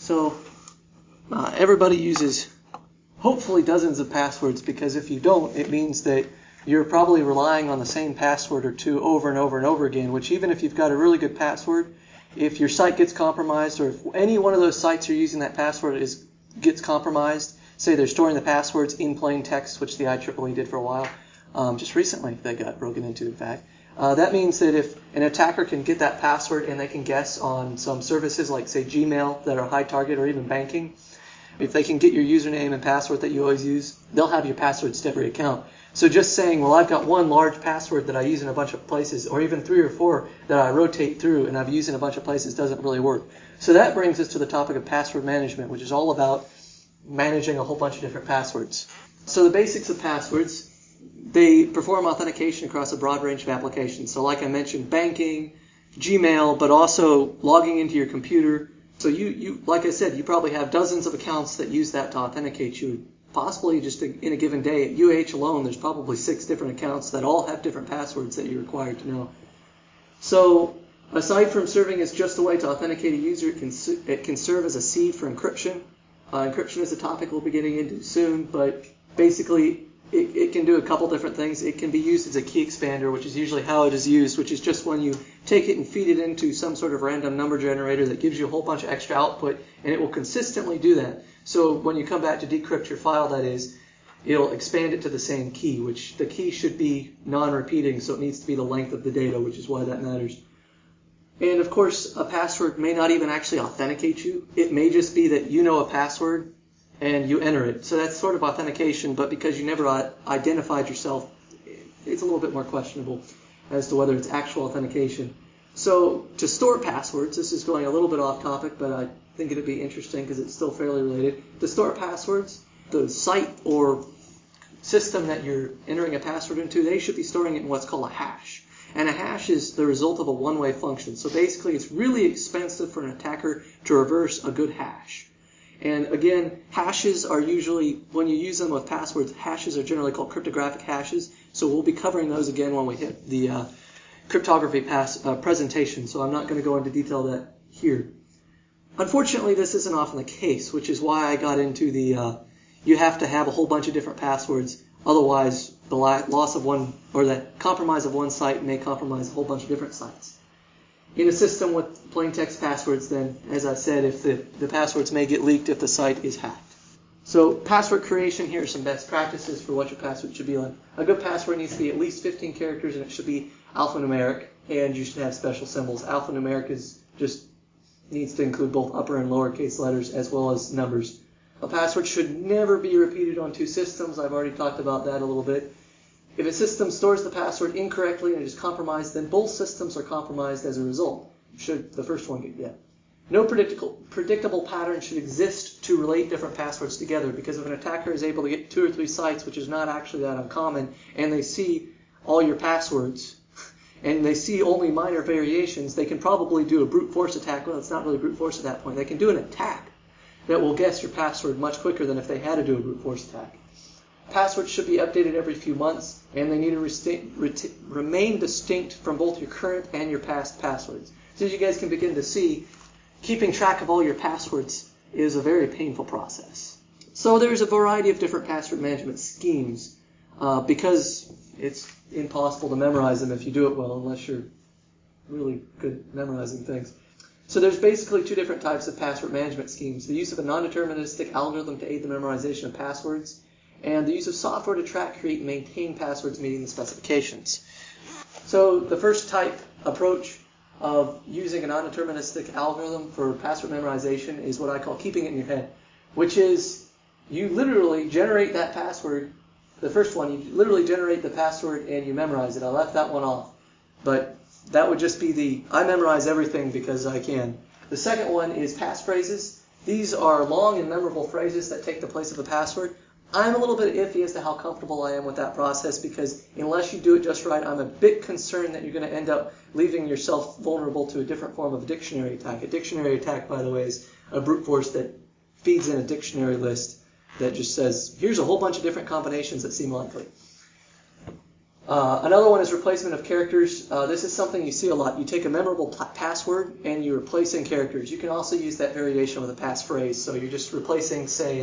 So everybody uses hopefully dozens of passwords, because if you don't, it means that you're probably relying on the same password or two over and over and over again, which even if you've got a really good password, if your site gets compromised, or if any one of those sites you're using that password gets compromised, say they're storing the passwords in plain text, which the IEEE did for a while, just recently they got broken into, in fact. That means that if an attacker can get that password and they can guess on some services like, say, Gmail that are high target, or even banking, if they can get your username and password that you always use, they'll have your passwords to every account. So just saying, well, I've got one large password that I use in a bunch of places, or even 3 or 4 that I rotate through and I've used in a bunch of places, doesn't really work. So that brings us to the topic of password management, which is all about managing a whole bunch of different passwords. So the basics of passwords, they perform authentication across a broad range of applications. So like I mentioned, banking, Gmail, but also logging into your computer. So you like I said, you probably have dozens of accounts that use that to authenticate you. Possibly just in a given day at UH alone, there's probably 6 different accounts that all have different passwords that you're required to know. So aside from serving as just a way to authenticate a user, it can serve as a seed for encryption. Encryption is a topic we'll be getting into soon, but basically it can do a couple different things. It can be used as a key expander, which is usually how it is used, which is just when you take it and feed it into some sort of random number generator that gives you a whole bunch of extra output, and it will consistently do that. So when you come back to decrypt your file, that is, it'll expand it to the same key, which the key should be non-repeating, so it needs to be the length of the data, which is why that matters. And of course, a password may not even actually authenticate you. It may just be that you know a password and you enter it. So that's sort of authentication, but because you never identified yourself, it's a little bit more questionable as to whether it's actual authentication. So to store passwords, this is going a little bit off topic, but I think it'd be interesting because it's still fairly related. To store passwords, the site or system that you're entering a password into, they should be storing it in what's called a hash. And a hash is the result of a one-way function. So basically, it's really expensive for an attacker to reverse a good hash. And again, hashes are usually, when you use them with passwords, hashes are generally called cryptographic hashes. So we'll be covering those again when we hit the cryptography presentation. So I'm not going to go into detail of that here. Unfortunately, this isn't often the case, which is why I got into the you have to have a whole bunch of different passwords. Otherwise, the loss of one, or the compromise of one site may compromise a whole bunch of different sites. In a system with plain text passwords, then, as I said, if the passwords may get leaked if the site is hacked. So password creation, here are some best practices for what your password should be like. A good password needs to be at least 15 characters, and it should be alphanumeric, and you should have special symbols. Alphanumeric needs to include both upper and lowercase letters as well as numbers. A password should never be repeated on 2 systems. I've already talked about that a little bit. If a system stores the password incorrectly and is compromised, then both systems are compromised as a result, should the first one get hit. No predictable pattern should exist to relate different passwords together, because if an attacker is able to get 2 or 3 sites, which is not actually that uncommon, and they see all your passwords, and they see only minor variations, they can probably do a brute force attack. Well, it's not really brute force at that point. They can do an attack that will guess your password much quicker than if they had to do a brute force attack. Passwords should be updated every few months, and they need to remain distinct from both your current and your past passwords. So as you guys can begin to see, keeping track of all your passwords is a very painful process. So there's a variety of different password management schemes, because it's impossible to memorize them if you do it well, unless you're really good at memorizing things. So there's basically 2 different types of password management schemes: the use of a non-deterministic algorithm to aid the memorization of passwords, and the use of software to track, create, and maintain passwords meeting the specifications. So the first type approach of using a non-deterministic algorithm for password memorization is what I call keeping it in your head, which is you literally generate that password. The first one, you literally generate the password and you memorize it. I left that one off, but that would just be I memorize everything because I can. The second one is passphrases. These are long and memorable phrases that take the place of a password. I'm a little bit iffy as to how comfortable I am with that process, because unless you do it just right, I'm a bit concerned that you're going to end up leaving yourself vulnerable to a different form of a dictionary attack. A dictionary attack, by the way, is a brute force that feeds in a dictionary list that just says, here's a whole bunch of different combinations that seem likely. Another one is replacement of characters. This is something you see a lot. You take a memorable password and you're replacing characters. You can also use that variation with a passphrase. So you're just replacing, say,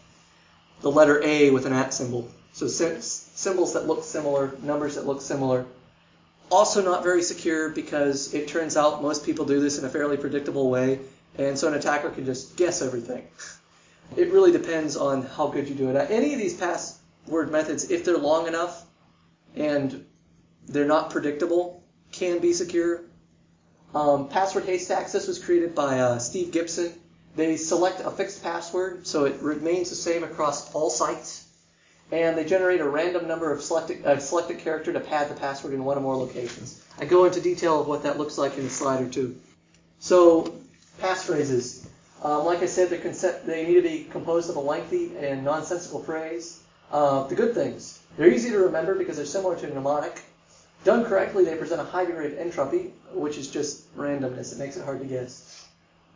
the letter A with an @ symbol. So symbols that look similar, numbers that look similar. Also not very secure because it turns out most people do this in a fairly predictable way. And so an attacker can just guess everything. It really depends on how good you do it. Any of these password methods, if they're long enough, and they're not predictable, can be secure. Password haystacks, this was created by Steve Gibson. They select a fixed password, so it remains the same across all sites, and they generate a random number of selected character to pad the password in one or more locations. I go into detail of what that looks like in a slide or two. So, passphrases. Like I said, they need to be composed of a lengthy and nonsensical phrase. The good things. They're easy to remember because they're similar to a mnemonic. Done correctly, they present a high degree of entropy, which is just randomness. It makes it hard to guess.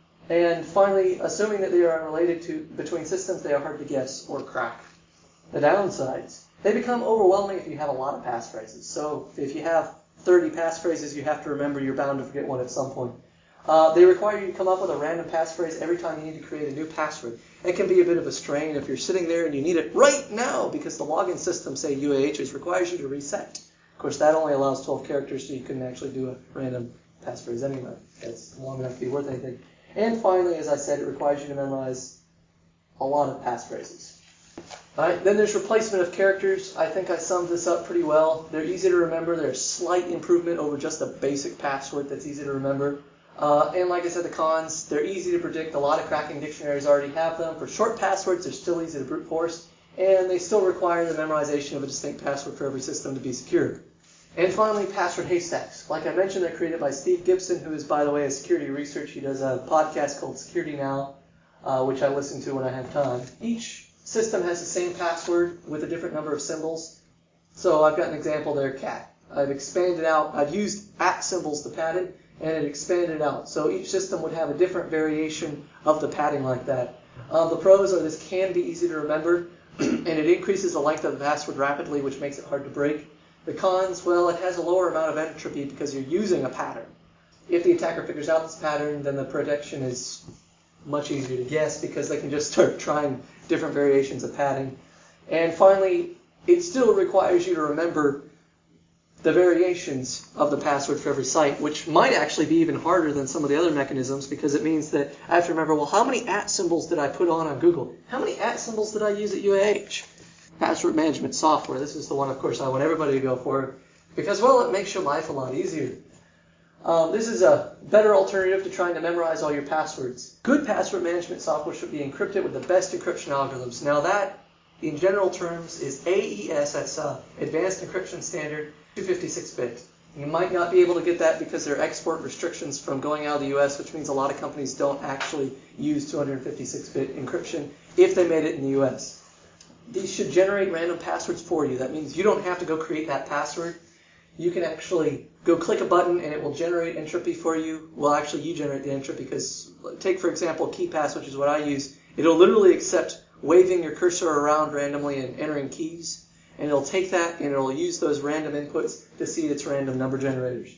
And finally, assuming that they are unrelated between systems, they are hard to guess or crack. The downsides. They become overwhelming if you have a lot of passphrases. So if you have 30 passphrases you have to remember, you're bound to forget one at some point. They require you to come up with a random passphrase every time you need to create a new password. It can be a bit of a strain if you're sitting there and you need it right now because the login system, say UAHs, requires you to reset. Of course, that only allows 12 characters, so you couldn't actually do a random passphrase anyway. That's long enough to be worth anything. And finally, as I said, it requires you to memorize a lot of passphrases. All right, then there's replacement of characters. I think I summed this up pretty well. They're easy to remember. They're a slight improvement over just a basic password that's easy to remember. And like I said, the cons, they're easy to predict. A lot of cracking dictionaries already have them. For short passwords, they're still easy to brute force. And they still require the memorization of a distinct password for every system to be secure. And finally, password haystacks. Like I mentioned, they're created by Steve Gibson, who is, by the way, a security researcher. He does a podcast called Security Now, which I listen to when I have time. Each system has the same password with a different number of symbols. So I've got an example there, cat. I've expanded out. I've used @ symbols to pad it, and it expanded out. So each system would have a different variation of the padding like that. The pros are this can be easy to remember, and it increases the length of the password rapidly, which makes it hard to break. The cons, well, it has a lower amount of entropy because you're using a pattern. If the attacker figures out this pattern, then the protection is much easier to guess because they can just start trying different variations of padding. And finally, it still requires you to remember the variations of the password for every site, which might actually be even harder than some of the other mechanisms because it means that I have to remember, well, how many @ symbols did I put on Google? How many @ symbols did I use at UAH? Password management software. This is the one, of course, I want everybody to go for because, well, it makes your life a lot easier. This is a better alternative to trying to memorize all your passwords. Good password management software should be encrypted with the best encryption algorithms. Now that, in general terms, is AES, that's Advanced Encryption Standard, 256-bit. You might not be able to get that because there are export restrictions from going out of the US, which means a lot of companies don't actually use 256-bit encryption if they made it in the US. These should generate random passwords for you. That means you don't have to go create that password. You can actually go click a button and it will generate entropy for you. Well, actually, you generate the entropy because, take for example, KeePass, which is what I use. It'll literally accept waving your cursor around randomly and entering keys. And it'll take that and it'll use those random inputs to seed its random number generators.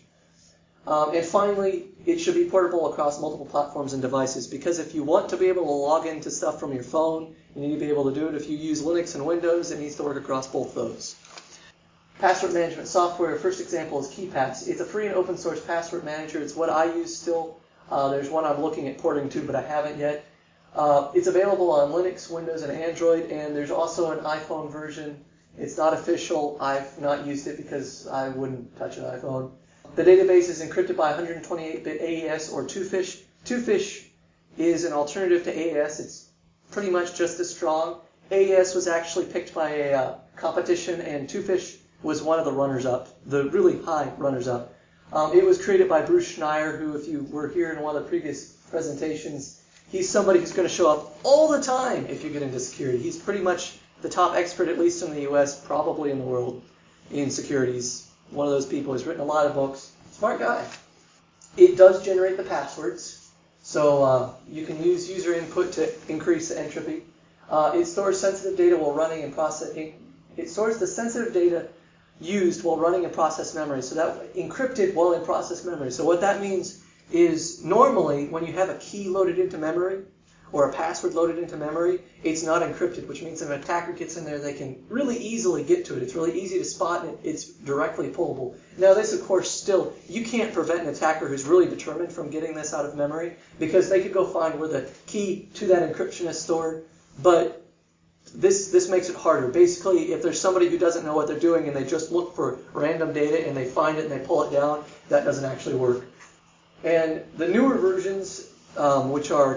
And finally, it should be portable across multiple platforms and devices because if you want to be able to log into stuff from your phone, you need to be able to do it. If you use Linux and Windows, it needs to work across both those. Password management software, first example is KeePass. It's a free and open source password manager. It's what I use still. There's one I'm looking at porting to, but I haven't yet. It's available on Linux, Windows, and Android, and there's also an iPhone version. It's not official. I've not used it because I wouldn't touch an iPhone. The database is encrypted by 128-bit AES or 2FISH. 2FISH is an alternative to AES. It's pretty much just as strong. AES was actually picked by a competition, and 2FISH was one of the runners-up, the really high runners-up. It was created by Bruce Schneier, who, if you were here in one of the previous presentations, he's somebody who's going to show up all the time if you get into security. He's pretty much the top expert, at least in the U.S., probably in the world, in security. He's one of those people. He's written a lot of books. Smart guy. It does generate the passwords, so you can use user input to increase the entropy. It stores sensitive data while running and processing. It stores the sensitive data used while running in process memory. So that encrypted while in process memory. So what that means is normally when you have a key loaded into memory or a password loaded into memory, it's not encrypted, which means if an attacker gets in there, they can really easily get to it. It's really easy to spot, and it's directly pullable. Now this, of course, still, you can't prevent an attacker who's really determined from getting this out of memory, because they could go find where the key to that encryption is stored, but this makes it harder. Basically, if there's somebody who doesn't know what they're doing and they just look for random data and they find it and they pull it down, that doesn't actually work. And the newer versions, which are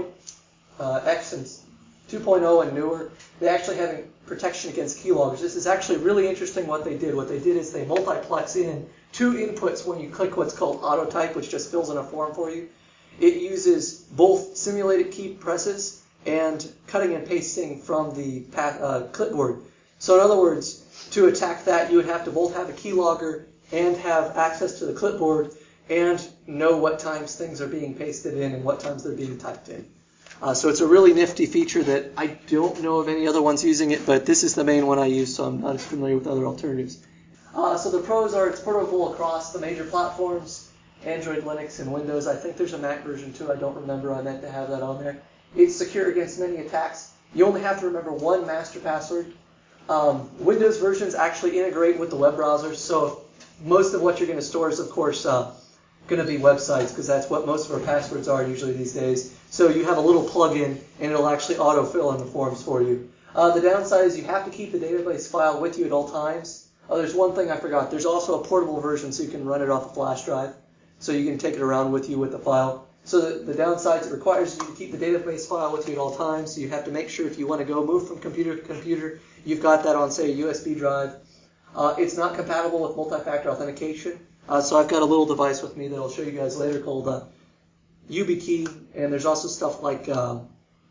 2.x and 2.0 and newer, they actually have protection against keyloggers. This is actually really interesting what they did. What they did is they multiplex in two inputs when you click what's called autotype, which just fills in a form for you. It uses both simulated key presses and cutting and pasting from the clipboard. So in other words, to attack that, you would have to both have a keylogger and have access to the clipboard and know what times things are being pasted in and what times they're being typed in. So it's a really nifty feature that I don't know of any other ones using it, but this is the main one I use, so I'm not as familiar with other alternatives. So the pros are it's portable across the major platforms, Android, Linux, and Windows. I think there's a Mac version too. I don't remember. I meant to have that on there. It's secure against many attacks. You only have to remember one master password. Windows versions actually integrate with the web browsers, so most of what you're going to store is, of course, going to be websites, because that's what most of our passwords are usually these days. So you have a little plug-in, and it'll actually autofill in the forms for you. The downside is you have to keep the database file with you at all times. Oh, there's one thing I forgot. There's also a portable version, so you can run it off a flash drive, so you can take it around with you with the file. So the downside is it requires you to keep the database file with you at all times, so you have to make sure if you want to go move from computer to computer, you've got that on, say, a USB drive. It's not compatible with multi-factor authentication. So I've got a little device with me that I'll show you guys later called YubiKey, and there's also stuff like the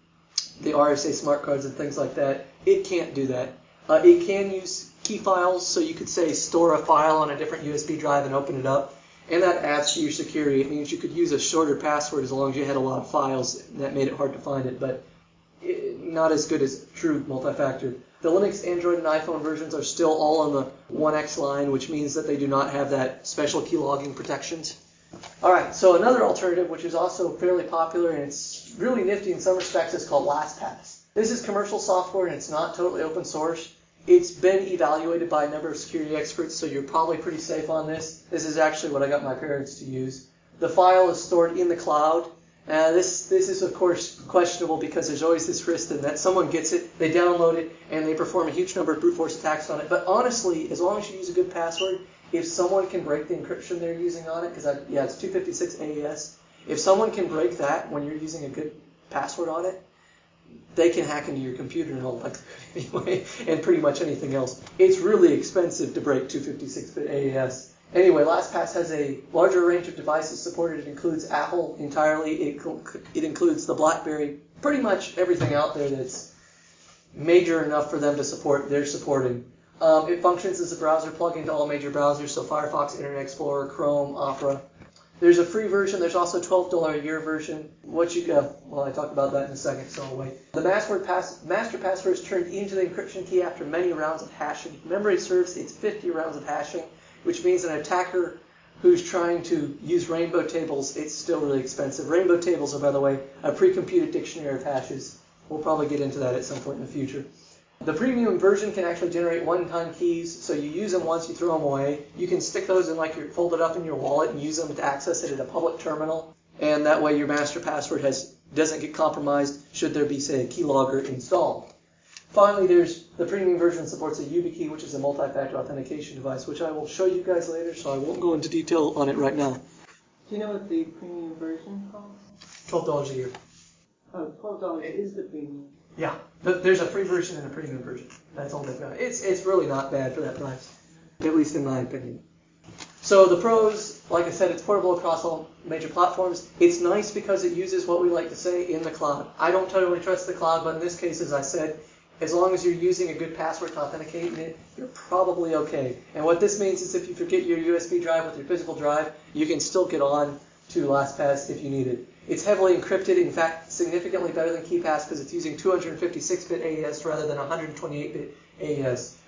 RSA smart cards and things like that. It can't do that. It can use key files, so you could say store a file on a different USB drive and open it up, and that adds to your security. It means you could use a shorter password as long as you had a lot of files. That made it hard to find it, but not as good as true multi-factor. The Linux, Android, and iPhone versions are still all on the 1X line, which means that they do not have that special key logging protections. All right, so another alternative, which is also fairly popular, and it's really nifty in some respects, is called LastPass. This is commercial software, and it's not totally open source. It's been evaluated by a number of security experts, so you're probably pretty safe on this. This is actually what I got my parents to use. The file is stored in the cloud. This is, of course, questionable because there's always this risk that someone gets it, they download it, and they perform a huge number of brute force attacks on it. But honestly, as long as you use a good password, if someone can break the encryption they're using on it, because it's 256 AES, if someone can break that when you're using a good password on it, they can hack into your computer in all likelihood anyway, and pretty much anything else. It's really expensive to break 256-bit AES. Anyway, LastPass has a larger range of devices supported. It includes Apple entirely. It includes the BlackBerry. Pretty much everything out there that's major enough for them to support, they're supporting. It functions as a browser plugin to all major browsers, so Firefox, Internet Explorer, Chrome, Opera. There's a free version. There's also a $12 a year version. I talk about that in a second, so I'll wait. The master password is turned into the encryption key after many rounds of hashing. Memory serves its 50 rounds of hashing, which means an attacker who's trying to use rainbow tables, it's still really expensive. Rainbow tables are, by the way, a pre-computed dictionary of hashes. We'll probably get into that at some point in the future. The premium version can actually generate one-time keys, so you use them once, you throw them away. You can stick those in folded up in your wallet and use them to access it at a public terminal, and that way your master password doesn't get compromised should there be, say, a keylogger installed. Finally, the premium version supports a YubiKey, which is a multi-factor authentication device, which I will show you guys later, so I won't go into detail on it right now. Do you know what the premium version costs? $12 a year. Oh, $12 is the premium. Yeah, there's a free version and a premium version. That's all they've got. It's really not bad for that price, at least in my opinion. So the pros, like I said, it's portable across all major platforms. It's nice because it uses what we like to say in the cloud. I don't totally trust the cloud, but in this case, as I said, as long as you're using a good password to authenticate it, you're probably okay. And what this means is if you forget your USB drive with your physical drive, you can still get on to LastPass if you need it. It's heavily encrypted, in fact, significantly better than KeePass because it's using 256-bit AES rather than 128-bit AES.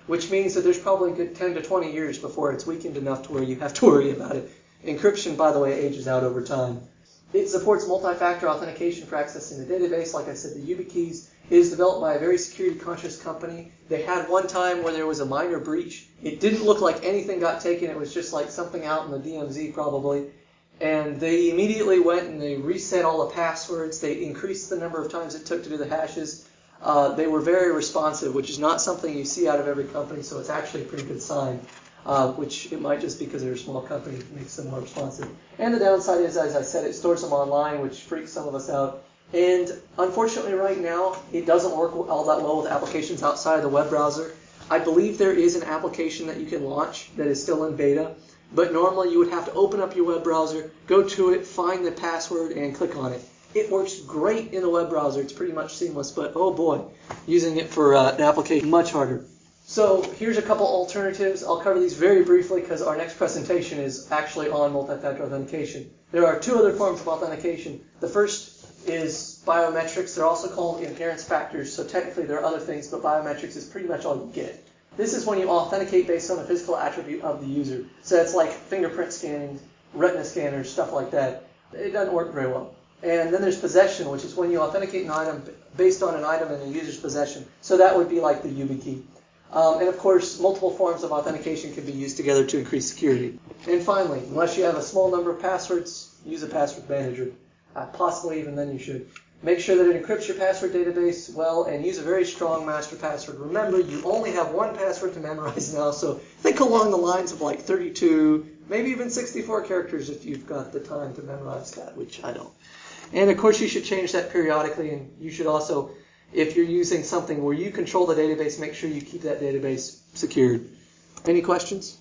which means that there's probably a good 10 to 20 years before it's weakened enough to where you have to worry about it. Encryption, by the way, ages out over time. It supports multi-factor authentication for accessing the database. Like I said, the YubiKeys is developed by a very security-conscious company. They had one time where there was a minor breach. It didn't look like anything got taken. It was just like something out in the DMZ probably. And they immediately went and they reset all the passwords. They increased the number of times it took to do the hashes. They were very responsive, which is not something you see out of every company, so it's actually a pretty good sign, which it might just be because they're a small company that makes them more responsive. And the downside is, as I said, it stores them online, which freaks some of us out. And unfortunately right now, it doesn't work all that well with applications outside of the web browser. I believe there is an application that you can launch that is still in beta, but normally you would have to open up your web browser, go to it, find the password, and click on it. It works great in the web browser. It's pretty much seamless, but oh boy, using it for an application, much harder. So here's a couple alternatives. I'll cover these very briefly because our next presentation is actually on multi-factor authentication. There are two other forms of authentication. The first is biometrics. They're also called inherence factors, so technically there are other things, but biometrics is pretty much all you get. This is when you authenticate based on a physical attribute of the user. So it's like fingerprint scanning, retina scanners, stuff like that. It doesn't work very well. And then there's possession, which is when you authenticate an item based on an item in the user's possession. So that would be like the YubiKey. And of course, multiple forms of authentication can be used together to increase security. And finally, unless you have a small number of passwords, use a password manager. Possibly even then you should. Make sure that it encrypts your password database well and use a very strong master password. Remember, you only have one password to memorize now, so think along the lines of like 32, maybe even 64 characters if you've got the time to memorize that, which I don't. And of course, you should change that periodically, and you should also, if you're using something where you control the database, make sure you keep that database secured. Any questions?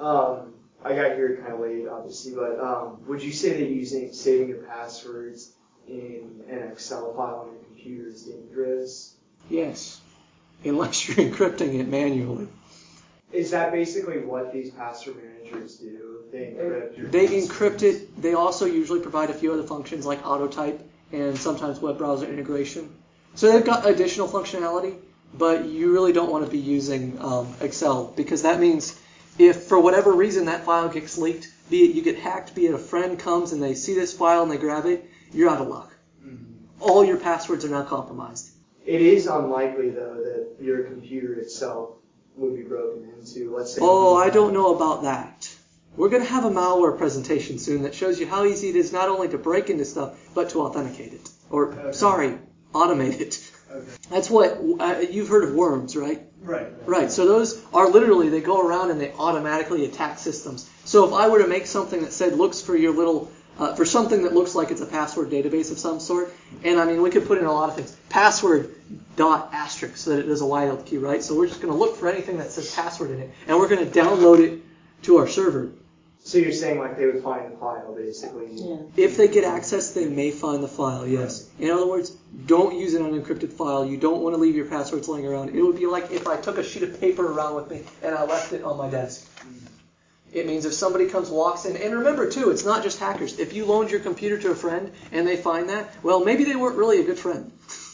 I got here kind of late, obviously, but would you say that saving your passwords in an Excel file on your computer is dangerous? Yes, unless you're encrypting it manually. Is that basically what these password managers do? They encrypt your encrypt it. They also usually provide a few other functions like autotype and sometimes web browser integration. So they've got additional functionality, but you really don't want to be using Excel because that means if for whatever reason that file gets leaked, be it you get hacked, be it a friend comes and they see this file and they grab it, you're out of luck. Mm-hmm. All your passwords are now compromised. It is unlikely, though, that your computer itself would be broken into, let's say... Oh, I don't know about that. We're going to have a malware presentation soon that shows you how easy it is not only to break into stuff, but to authenticate it. Or, automate it. Okay. That's what, you've heard of worms, right? Right. So those are literally, they go around and they automatically attack systems. So if I were to make something that said looks for your little, for something that looks like it's a password database of some sort, and I mean, we could put in a lot of things. Password dot asterisk so that it does a wide key, right? So we're just going to look for anything that says password in it, and we're going to download it to our server. So you're saying like they would find the file, basically? Yeah. If they get access, they may find the file, yes. In other words, don't use an unencrypted file. You don't want to leave your passwords laying around. It would be like if I took a sheet of paper around with me and I left it on my desk. It means if somebody walks in, and remember too, it's not just hackers. If you loaned your computer to a friend and they find that, well, maybe they weren't really a good friend.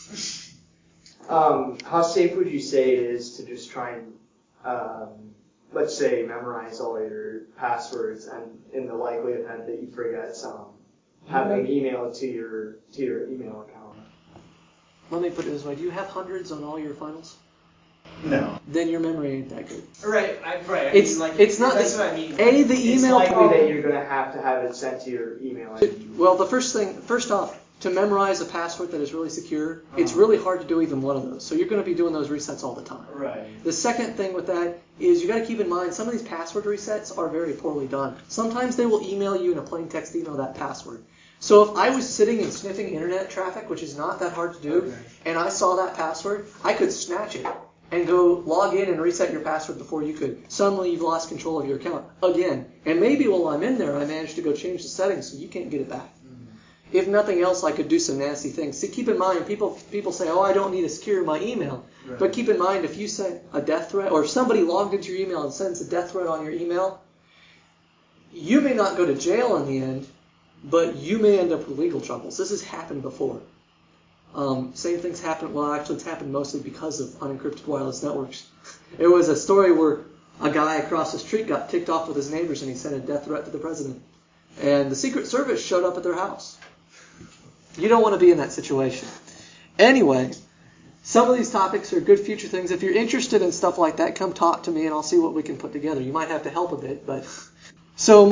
How safe would you say it is to just try and, let's say, memorize all your passwords, and in the likely event that you forget some, have them email it to your email account? Let me put it this way. Do you have hundreds on all your files? No. Then your memory ain't that good. Right. It's not. That's what I mean. The email. It's likely that you're going to have it sent to your email ID. Well, first off, to memorize a password that is really secure, it's really hard to do even one of those. So you're going to be doing those resets all the time. Right. The second thing with that is you got to keep in mind some of these password resets are very poorly done. Sometimes they will email you in a plain text email that password. So if I was sitting and sniffing internet traffic, which is not that hard to do, and I saw that password, I could snatch it and go log in and reset your password before you could. Suddenly you've lost control of your account again. And maybe while I'm in there, I managed to go change the settings so you can't get it back. If nothing else, I could do some nasty things. See, keep in mind, people say, oh, I don't need to secure my email. Right. But keep in mind, if you send a death threat, or if somebody logged into your email and sends a death threat on your email, you may not go to jail in the end, but you may end up with legal troubles. This has happened before. Same things happen. Well, actually, it's happened mostly because of unencrypted wireless networks. It was a story where a guy across the street got ticked off with his neighbors and he sent a death threat to the president. And the Secret Service showed up at their house. You don't want to be in that situation. Anyway, some of these topics are good future things. If you're interested in stuff like that, come talk to me and I'll see what we can put together. You might have to help a bit, but so